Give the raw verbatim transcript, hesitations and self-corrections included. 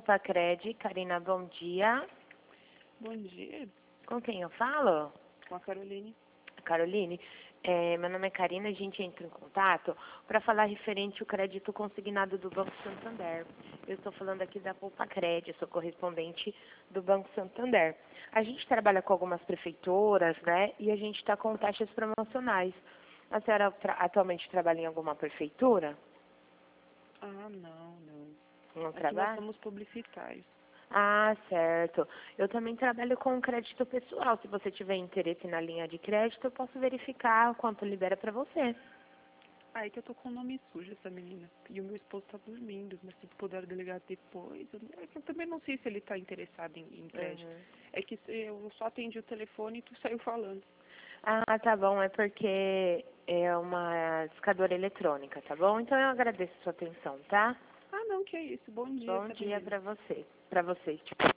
Poupa Cred. Karina, bom dia. Bom dia, Com quem eu falo? com a Caroline. Caroline, é, meu nome é Karina, a gente entra em contato para falar referente ao crédito consignado do Banco Santander. Eu estou falando aqui da Poupa Cred, eu sou correspondente do Banco Santander. A gente trabalha com algumas prefeituras, né, e a gente está com taxas promocionais. A senhora tra atualmente trabalha em alguma prefeitura? Ah, não, não. Não Aqui nós trabalha? somos publicitários. Ah, certo. Eu também trabalho com crédito pessoal. Se você tiver interesse na linha de crédito, eu posso verificar quanto libera para você. Ah, é que eu tô com o nome sujo, essa menina. E o meu esposo tá dormindo, mas se puder delegar depois... Eu, é que eu também não sei se ele tá interessado em, em crédito. Uhum. É que eu só atendi o telefone e tu saiu falando. Ah, tá bom. É porque é uma discadora eletrônica, tá bom? Então eu agradeço a sua atenção, tá? Ah, não, que é isso. Bom dia, Bom essa dia menina. para você. Para vocês.